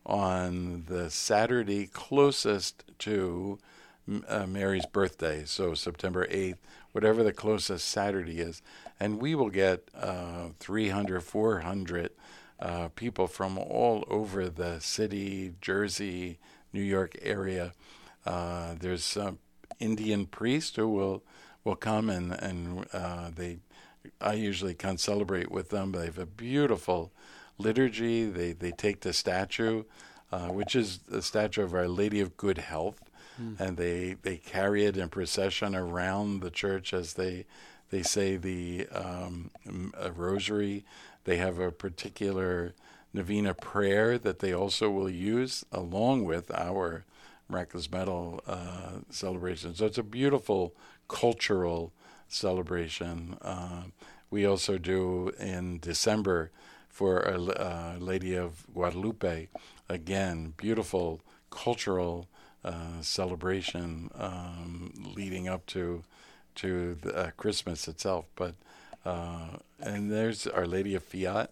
on the Saturday closest to uh, Mary's birthday, so September eighth, whatever the closest Saturday is. And we will get uh, three hundred, four hundred uh, people from all over the city, Jersey, New York area. Uh, there's some Indian priest who will will come and, and uh, they, I usually can celebrate with them. They have a beautiful liturgy. They, they take the statue, uh, which is the statue of Our Lady of Good Health, mm. and they, they carry it in procession around the church as they they say the um, a rosary. They have a particular novena prayer that they also will use along with our Miraculous Medal uh, celebration. So it's a beautiful cultural celebration. Uh, we also do in December for Our uh, Lady of Guadalupe, again, beautiful cultural uh, celebration um, leading up to to the, uh, Christmas itself. But uh, and there's Our Lady of Fiat.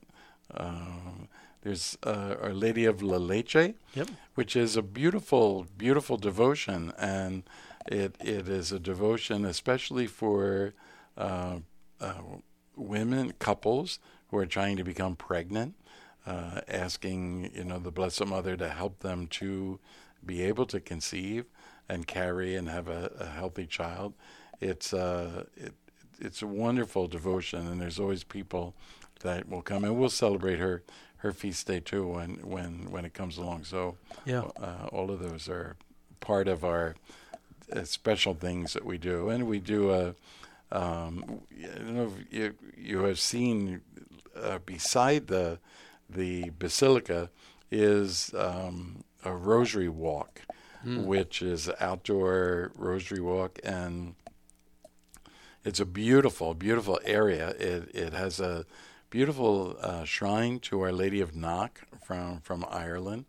Um, There's uh, Our Lady of La Leche,
yep.
which is a beautiful, beautiful devotion, and it it is a devotion especially for uh, uh, women, couples who are trying to become pregnant, uh, asking you know the Blessed Mother to help them to be able to conceive and carry and have a, a healthy child. It's uh, it, it's a wonderful devotion, and there's always people that will come, and we'll celebrate her. her feast day too when when when it comes along. So
yeah,
uh, all of those are part of our uh, special things that we do. And we do a um, I don't know if you you have seen uh, beside the the basilica is um, a rosary walk, mm. which is outdoor rosary walk, and it's a beautiful beautiful area. It it has a beautiful uh, shrine to Our Lady of Knock from, from Ireland.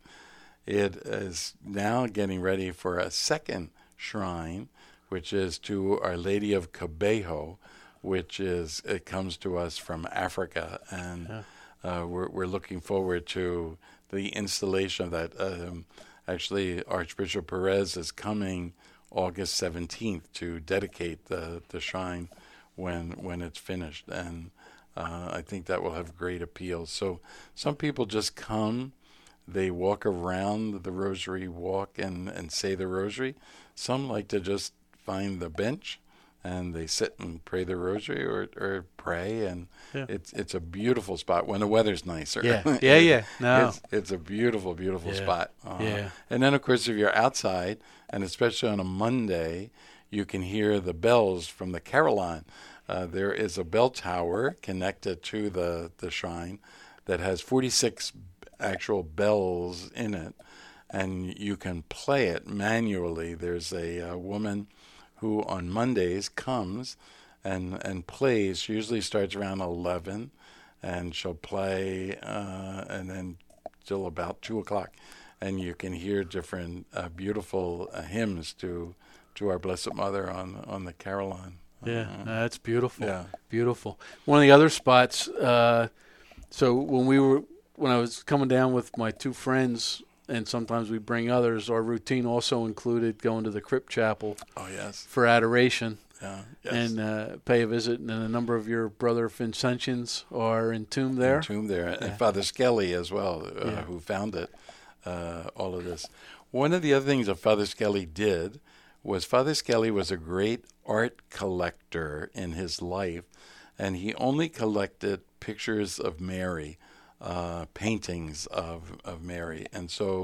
It is now getting ready for a second shrine, which is to Our Lady of Cabejo, which is it comes to us from Africa, and yeah. uh, we're we're looking forward to the installation of that. Um, actually, Archbishop Perez is coming August seventeenth to dedicate the, the shrine when when it's finished, and Uh, I think that will have great appeal. So some people just come, they walk around the rosary walk and, and say the rosary. Some like to just find the bench and they sit and pray the rosary or, or pray, and yeah. it's it's a beautiful spot when the weather's nicer.
Yeah, yeah, yeah. No,
it's, it's a beautiful, beautiful
yeah.
spot. Uh,
yeah.
And then, of course, if you're outside, and especially on a Monday, you can hear the bells from the carillon. Uh, there is a bell tower connected to the, the shrine that has forty-six actual bells in it, and you can play it manually. There's a, a woman who on Mondays comes and, and plays. She usually starts around eleven, and she'll play uh, and then till about two o'clock. And you can hear different uh, beautiful uh, hymns to to our Blessed Mother on, on the carillon.
Yeah, uh, no, that's beautiful.
Yeah,
beautiful. One of the other spots. Uh, so when we were, when I was coming down with my two friends, and sometimes we bring others, our routine also included going to the Crypt Chapel.
Oh yes,
for adoration.
Yeah, yes.
And uh, pay a visit. And a number of your brother Vincentians are entombed there.
Entombed there,
yeah.
and Father Skelly as well, uh,
yeah.
who founded uh, all of this. One of the other things that Father Skelly did was Father Skelly was a great art collector in his life, and he only collected pictures of Mary, uh, paintings of, of Mary. And so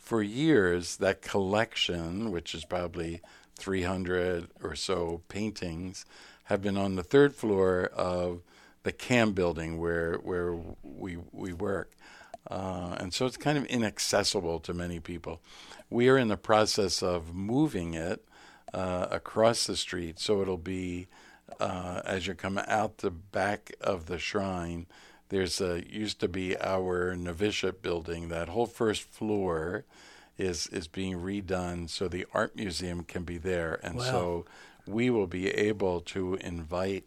for years, that collection, which is probably three hundred or so paintings, have been on the third floor of the CAM building where where we we work. Uh, and so it's kind of inaccessible to many people. We are in the process of moving it uh, across the street, so it'll be, uh, as you come out the back of the shrine, there's a, used to be our novitiate building. That whole first floor is is being redone so the art museum can be there. And
wow.
so we will be able to invite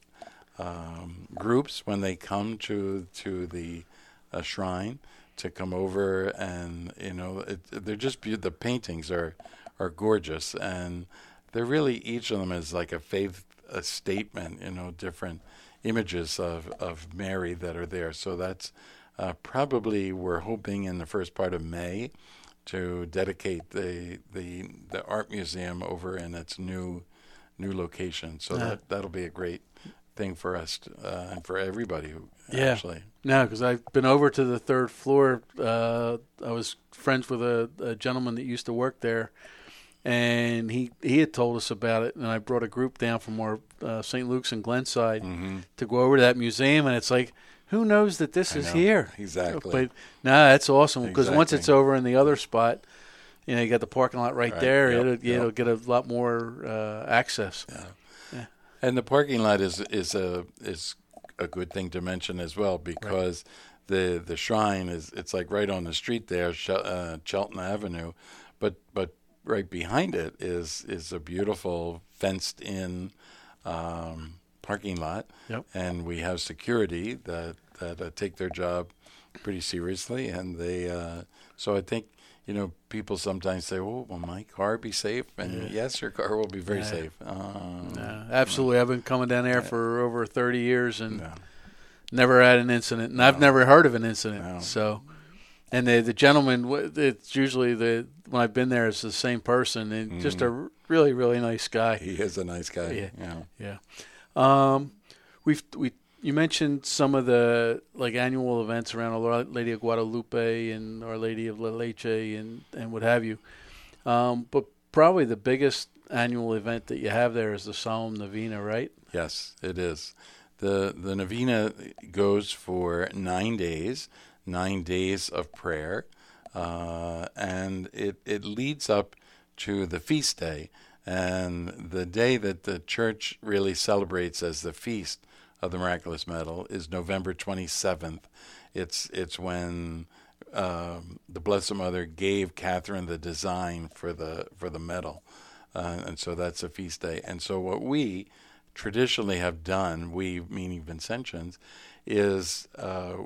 um, groups when they come to to the uh, shrine to come over, and you know it, they're just be- the paintings are are gorgeous, and they're really, each of them is like a faith a statement, you know, different images of of Mary that are there. So that's uh, probably, we're hoping in the first part of May to dedicate the the the art museum over in its new new location. So
Yeah.
that that'll be a great thing for us to, uh, and for everybody who
Yeah.
actually.
No, because I've been over to the third floor. Uh, I was friends with a, a gentleman that used to work there, and he, he had told us about it. And I brought a group down from our uh, Saint Luke's and Glenside
Mm-hmm.
to go over to that museum, and it's like, who knows that this
I
is
know.
here?
Exactly.
But no, that's awesome, because once
Exactly.
it's over in the other spot, you know, you got the parking lot right,
Right,
there.
yep,
it'll,
yep.
it'll get a lot more uh, access.
Yeah.
Yeah.
And the parking lot is is a is a good thing to mention as well, because the the shrine is, it's like right on the street there, Sh- uh, Chelton Avenue, but but right behind it is is a beautiful fenced in um, parking lot,
Yep.
and we have security that that uh, take their job pretty seriously, and they uh, so I think. You know, people sometimes say, "Oh, will my car be safe?" And
Yeah.
yes, your car will be very
Yeah.
safe. Um,
No, absolutely. I've been coming down there
Yeah.
for over thirty years and
no.
never had an incident. And I've
No.
never heard of an incident.
No.
So, and the the gentleman, w- it's usually the when I've been there, it's the same person, and just a r- really really nice guy.
He is a nice guy.
Yeah.
Yeah.
Yeah. Um, we've we you mentioned some of the like annual events around Our Lady of Guadalupe and Our Lady of La Leche and and what have you. Um, but probably the biggest annual event that you have there is the Solemn Novena, right?
Yes, it is. The the novena goes for nine days, nine days of prayer, uh, and it, it leads up to the feast day. And the day that the church really celebrates as the feast of the Miraculous Medal is November twenty-seventh. It's it's when um, the Blessed Mother gave Catherine the design for the for the medal, uh, and so that's a feast day. And so what we traditionally have done, we meaning Vincentians, is uh,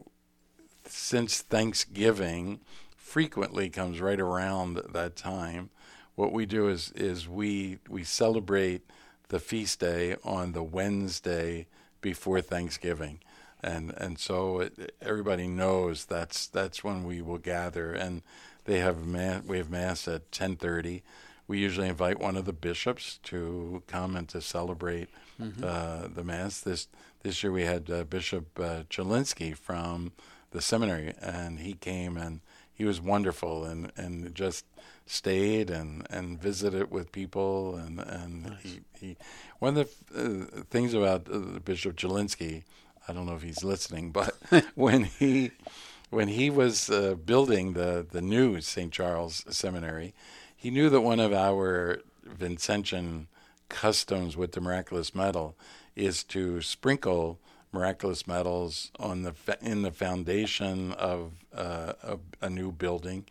since Thanksgiving frequently comes right around that time, what we do is is we we celebrate the feast day on the Wednesday before Thanksgiving, and and so it, everybody knows that's that's when we will gather, and they have mass, we have mass at ten thirty. We usually invite one of the bishops to come and to celebrate
Mm-hmm.
uh, the mass. This this year we had uh, Bishop uh, Chalinsky from the seminary, and he came and he was wonderful, and, and just stayed and, and visited with people, and and
Nice.
he, he one of the uh, things about uh, Bishop Chalinsky, I don't know if he's listening, but when he when he was uh, building the the new Saint Charles Seminary, he knew that one of our Vincentian customs with the Miraculous Medal is to sprinkle miraculous medals on the fa- in the foundation of uh, a, a new building,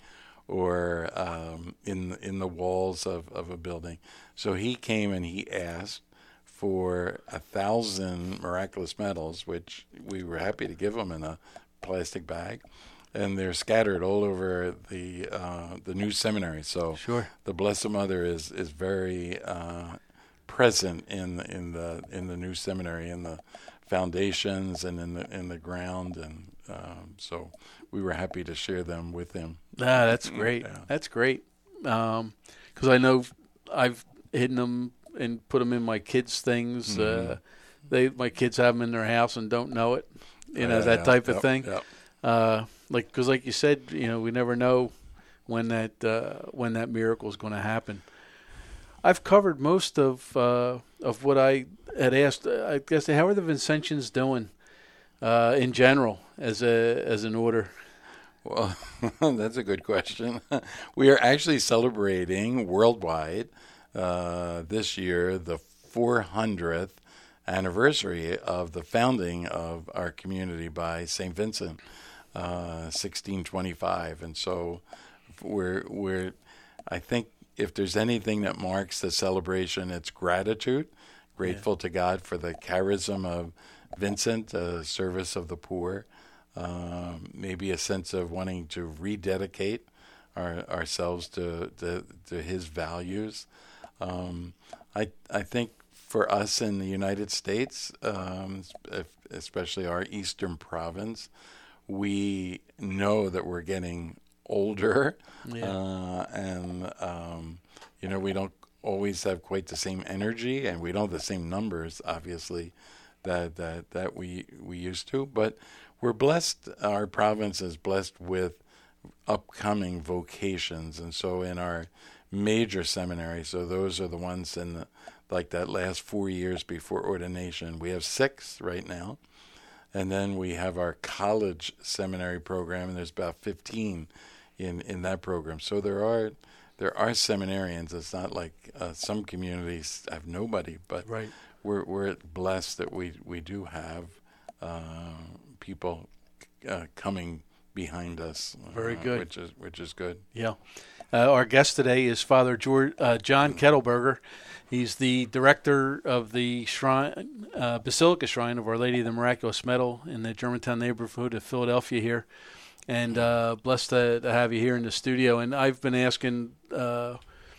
or um, in in the walls of, of a building. So he came and he asked for a thousand miraculous medals, which we were happy to give him in a plastic bag, and they're scattered all over the uh, the new seminary. So
Sure.
the Blessed Mother is is very uh, present in in the in the new seminary, in the foundations and in the in the ground, and um, so we were happy to share them with him.
Ah, that's great.
Yeah.
That's great. Because I know I've hidden them and put them in my kids' things.
Mhm.
Uh, they my kids have them in their house and don't know it. You know,
Yeah,
that
yeah,
type of
yep,
thing.
yep.
Uh, like because, like you said, you know, we never know when that uh, when that miracle is going to happen. I've covered most of uh, of what I had asked. I guess how are the Vincentians doing uh, in general as a as an order?
Well, that's a good question. We are actually celebrating worldwide uh, this year the four hundredth anniversary of the founding of our community by Saint Vincent, uh, sixteen twenty-five, and so we're we're. I think if there's anything that marks the celebration, it's gratitude, grateful yeah. to God for the charism of Vincent, uh, service of the poor. Um, maybe a sense of wanting to rededicate our, ourselves to, to to his values. Um, I I think for us in the United States, um, especially our eastern province, we know that we're getting older, yeah. uh, and um, you know we don't always have quite the same energy, and we don't have the same numbers, obviously, that that that we we used to, but. We're blessed, our province is blessed with upcoming vocations. And so in our major seminary, so those are the ones in the, like that last four years before ordination, we have six right now. And then we have our college seminary program, and there's about fifteen in, in that program. So there are there are seminarians. It's not like uh, some communities have nobody, but
right.
we're we're blessed that we, we do have uh, people uh, coming behind us.
Very
uh,
good.
Which is which is good.
Yeah. Uh, our guest today is Father George, uh, John Kettleberger. He's the director of the shrine, uh, Basilica Shrine of Our Lady of the Miraculous Medal in the Germantown neighborhood of Philadelphia here. And uh, blessed to, to have you here in the studio. And I've been asking uh,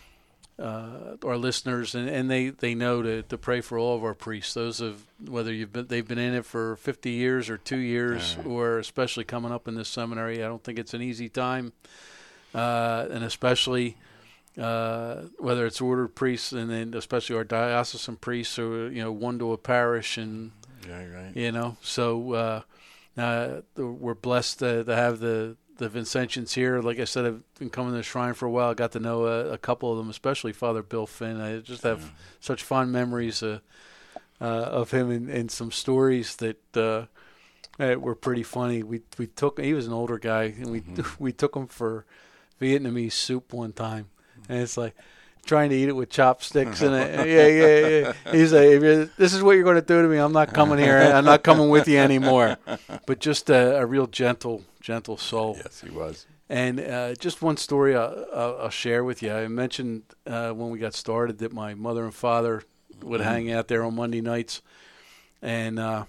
uh, our listeners, and, and they, they know to, to pray for all of our priests, those of whether you've been they've been in it for fifty years or two years, uh, or especially coming up in this seminary. I don't think it's an easy time, uh, and especially uh, whether it's ordered priests, and then especially our diocesan priests, or you know, one to a parish, and
yeah, right.
you know, so uh, uh, we're blessed to, to have the. The Vincentians here. Like I said, I've been coming to the shrine for a while. I got to know a, a couple of them, especially Father Bill Finn. I just have yeah. such fond memories uh, uh, of him, and, and some stories that uh, were pretty funny. We we took he was an older guy, and we mm-hmm. we took him for Vietnamese soup one time, and it's like trying to eat it with chopsticks and it. yeah yeah yeah. He's like, if you're, this is what you're going to do to me. I'm not coming here. I'm not coming with you anymore. But just a, a real gentle. gentle soul.
Yes, he was.
And uh, just one story I'll, I'll share with you. I mentioned uh, when we got started that my mother and father would mm-hmm. hang out there on Monday nights. And uh,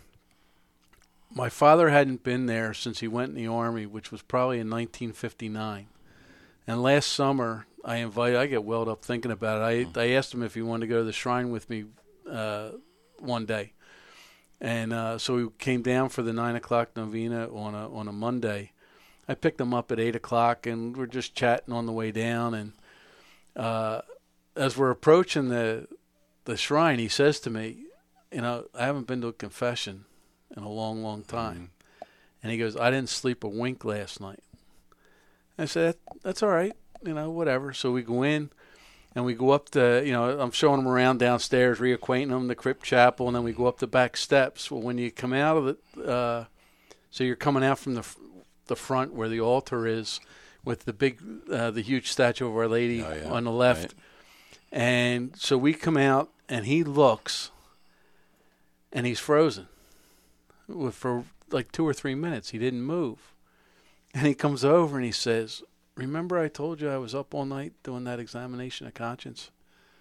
my father hadn't been there since he went in the Army, which was probably in nineteen fifty-nine. And last summer, I invited, I get welled up thinking about it. I, mm-hmm. I asked him if he wanted to go to the shrine with me uh, one day. And uh, so we came down for the nine o'clock novena on a on a Monday. I picked him up at eight o'clock, and we're just chatting on the way down. And uh, as we're approaching the the shrine, he says to me, "You know, I haven't been to a confession in a long, long time." Mm-hmm. And he goes, "I didn't sleep a wink last night." I said, "That's all right, you know, whatever." So we go in. And we go up the, you know, I'm showing them around downstairs, reacquainting them the crypt chapel, and then we go up the back steps. Well, when you come out of it, uh, so you're coming out from the the front where the altar is, with the big, uh, the huge statue of Our Lady oh, yeah. on the left. Right. And so we come out, and he looks, and he's frozen for like two or three minutes. He didn't move. And he comes over and he says, "Remember I told you I was up all night doing that examination of conscience?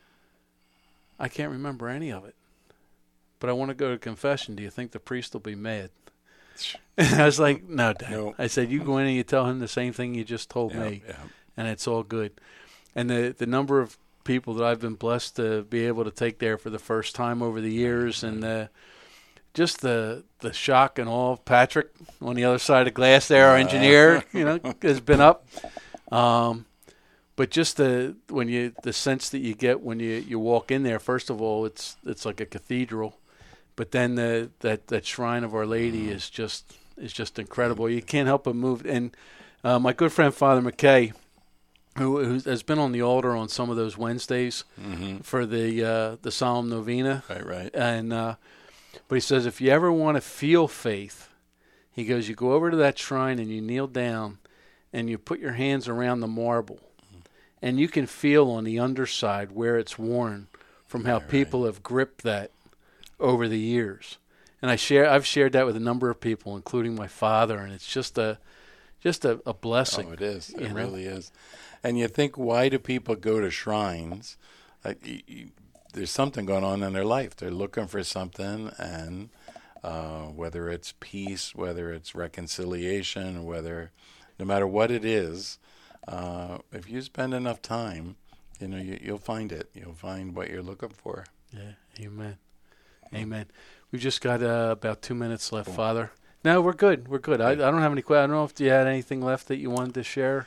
I can't remember any of it. But I want to go to confession. Do you think the priest will be mad?" And I was like, "No, Dad." No. I said, "You go in and you tell him the same thing you just told yeah, me, yeah. and it's all good." And the, the number of people that I've been blessed to be able to take there for the first time over the years, and the just the the shock and awe. Patrick on the other side of the glass there, our engineer, you know, has been up. Um, but just the when you the sense that you get when you, you walk in there. First of all, it's it's like a cathedral, but then the that, that shrine of Our Lady is just is just incredible. You can't help but move. And uh, my good friend Father McKay, who, who has been on the altar on some of those Wednesdays
Mm-hmm.
for the uh, the Solemn Novena.
Right, right.
And uh, but he says if you ever want to feel faith, he goes, you go over to that shrine and you kneel down and you put your hands around the marble, and you can feel on the underside where it's worn from how
Right,
people have gripped that over the years. And I share I've shared that with a number of people, including my father, and it's just a just a, a blessing.
Oh, it is. It
you know?
really is. And you think, why do people go to shrines? Uh, y- y- there's something going on in their life. They're looking for something, and uh, whether it's peace, whether it's reconciliation, whether, no matter what it is, uh, if you spend enough time, you know, you, you'll find it. You'll find what you're looking for.
Yeah, amen. Amen. We've just got uh, about two minutes left, Father. No, we're good. We're good. I, I don't have any questions. I don't know if you had anything left that you wanted to share.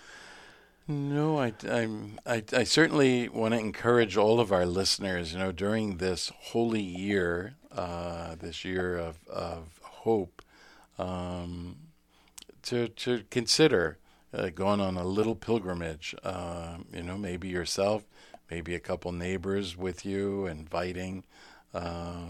No, I, I'm, I, I certainly want to encourage all of our listeners, you know, during this holy year, uh, this year of, of hope, um, to to consider uh, going on a little pilgrimage. Uh, you know, maybe yourself, maybe a couple neighbors with you, inviting uh,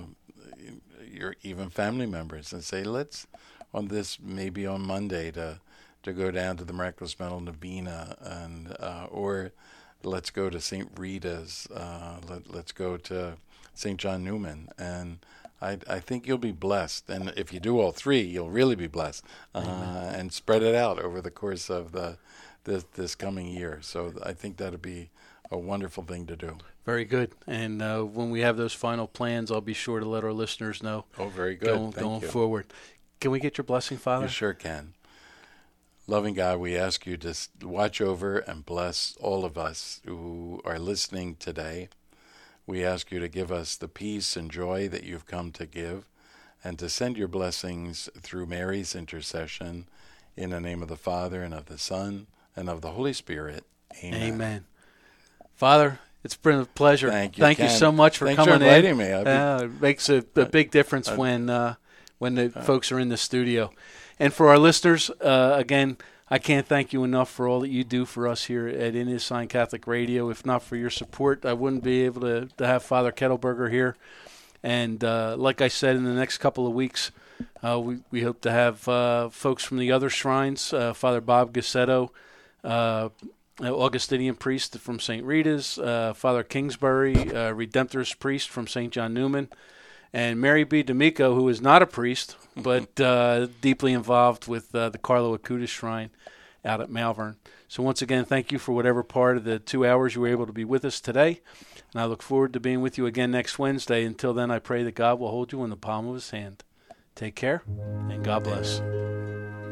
your even family members, and say, let's on this maybe on Monday to. to go down to the Miraculous Medal Novena, and uh, or let's go to Saint Rita's, uh, let, let's go to Saint John Newman, and I, I think you'll be blessed. And if you do all three, you'll really be blessed, uh, and spread it out over the course of the this, this coming year. So I think that'd be a wonderful thing to do.
Very good. And uh, when we have those final plans, I'll be sure to let our listeners know.
Oh, very good.
Going,
Thank
going
you.
forward. Can we get your blessing, Father?
You sure can. Loving God, we ask you to watch over and bless all of us who are listening today. We ask you to give us the peace and joy that you've come to give, and to send your blessings through Mary's intercession, in the name of the Father, and of the Son, and of the Holy Spirit. Amen.
Amen. Father, it's been a pleasure.
Thank you,
Thank you
Ken.
so much for
Thanks
coming
for inviting
in.
me. I'd be-
Uh, it makes a, a big difference
uh,
when uh, when the folks are in the studio. And for our listeners, uh, again, I can't thank you enough for all that you do for us here at In His Sign Catholic Radio. If not for your support, I wouldn't be able to, to have Father Kettleberger here. And uh, like I said, in the next couple of weeks, uh, we, we hope to have uh, folks from the other shrines, uh, Father Bob Gassetto, uh, Augustinian priest from Saint Rita's, uh, Father Kingsbury, uh, Redemptorist priest from Saint John Newman, and Mary B. D'Amico, who is not a priest, but uh, deeply involved with uh, the Carlo Acutis Shrine out at Malvern. So once again, thank you for whatever part of the two hours you were able to be with us today. And I look forward to being with you again next Wednesday. Until then, I pray that God will hold you in the palm of his hand. Take care, and God bless.